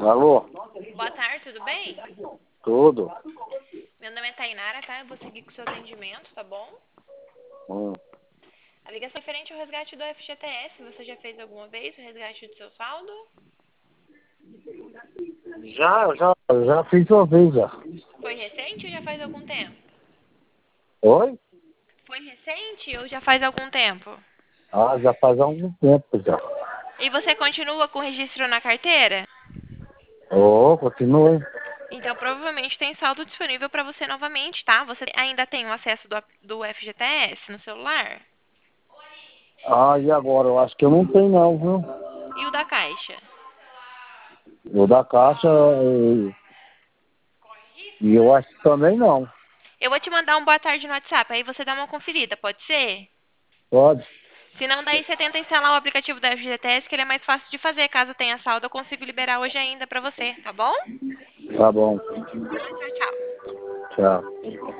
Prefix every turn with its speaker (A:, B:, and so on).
A: Alô?
B: Boa tarde, tudo bem?
A: Tudo?
B: Meu nome é Tainara, tá? Eu vou seguir com o seu atendimento, tá bom?
A: Hum.
B: A ligação é referente ao resgate do FGTS. Você já fez alguma vez o resgate do seu saldo?
A: Já fiz uma vez já.
B: Foi recente ou já faz algum tempo?
A: Oi?
B: Foi recente ou já faz algum tempo?
A: Ah, já faz algum tempo já.
B: E você continua com o registro na carteira?
A: Continue.
B: Então, provavelmente tem saldo disponível para você novamente, tá? Você ainda tem o acesso do FGTS no celular?
A: Ah, e agora? Eu acho que eu não tenho não, viu?
B: E o da Caixa?
A: O da Caixa e eu acho que também não.
B: Eu vou te mandar um boa tarde no WhatsApp, aí você dá uma conferida, pode ser?
A: Pode?
B: Se não, daí você tenta instalar o aplicativo da FGTS, que ele é mais fácil de fazer. Caso tenha saldo, eu consigo liberar hoje ainda pra você, tá bom?
A: Tá bom.
B: Tchau, tchau.
A: Tchau.